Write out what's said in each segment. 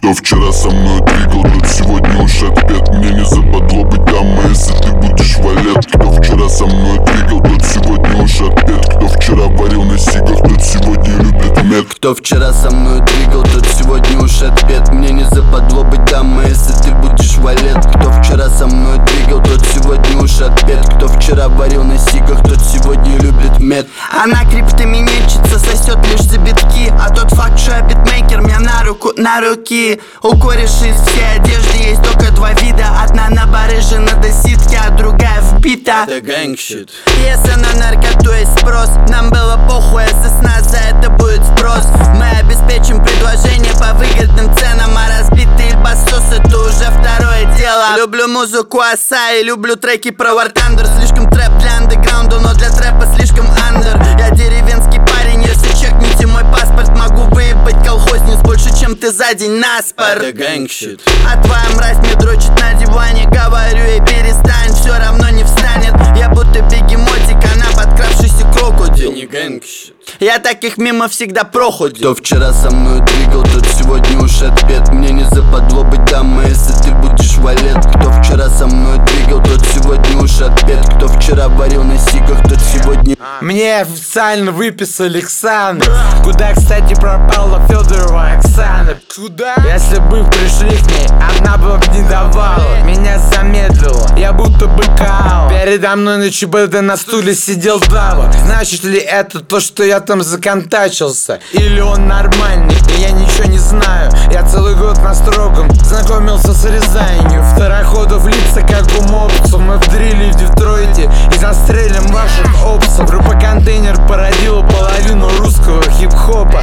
Кто вчера со мной двигал, тот сегодня уж отпет. Мне не западло быть там, а если ты будешь валет. Кто вчера со мной двигал, тот сегодня уж отпет. Кто вчера варил на сигах, тот сегодня любит мед. Кто вчера со мной двигал, тот сегодня уж отпет. Мне не западло быть там, а если ты будешь валет. Кто вчера со мной двигал, тот сегодня уж отпет. Кто вчера варил на сигах, тот сегодня любит мед. Она криптоменетчица, сосет лишь за битки. А тот факт, что я битмейкер, мне на руку, на руки. У корешей из всей одежды есть только два вида. Одна на барыжена до ситки, а другая вбита. Это гэнгщит. Если на наркоту есть спрос, нам было похуй, если с нас за это будет спрос. Мы обеспечим предложение по выгодным ценам, а разбитые басосы — это уже второе дело. Люблю музыку Асаи, люблю треки про War Thunder. Слишком трэп для андеграунда, но для трэпа слишком андер. Я деревенский парень, если чекните мой паспорт, могу выебать колхозниц больше, чем ты за день наспор. Это гэнгщит. А твоя мразь мне дрочит на диване. Говорю ей перестань, все равно не встанет. Я будто бегемотик, она подкравшийся крокодил. Не гэнгщит. Я таких мимо всегда проходил. Кто вчера со мной двигал, тот сегодня уж отпет. Мне не западло быть там, а если ты будешь валет. Кто вчера со мной двигал, тот сегодня уж отпет. Кто вчера варил на сигах, тот сегодня... Мне официально выписали Ксаны. Куда, кстати, пропала Федорова Оксана? Куда? Если бы пришли к ней, она бы не давала. Меня замедлила, я будто бы кал. Передо мной на ЧБД на стуле сидел Дава. Значит ли это то, что я там законтачился? Или он нормальный, и я ничего не знаю? Я целый год на строгом знакомился с Рязанью. Второходов лица, как у мопсов. Мы в дриле в Детройте и застрелим ваших опсов. Группа-контейнер породила половину русского хип-хопа.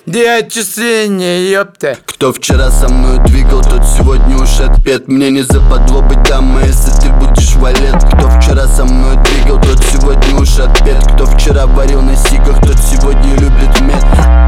Деотчисление, ёпта. Кто вчера со мной двигал, тот сегодня уж отпет. Мне не западло быть там, а если ты будешь валет. Кто вчера со мной двигал, тот сегодня уж отпет. Кто вчера варил на сигах, тот сегодня любит мед.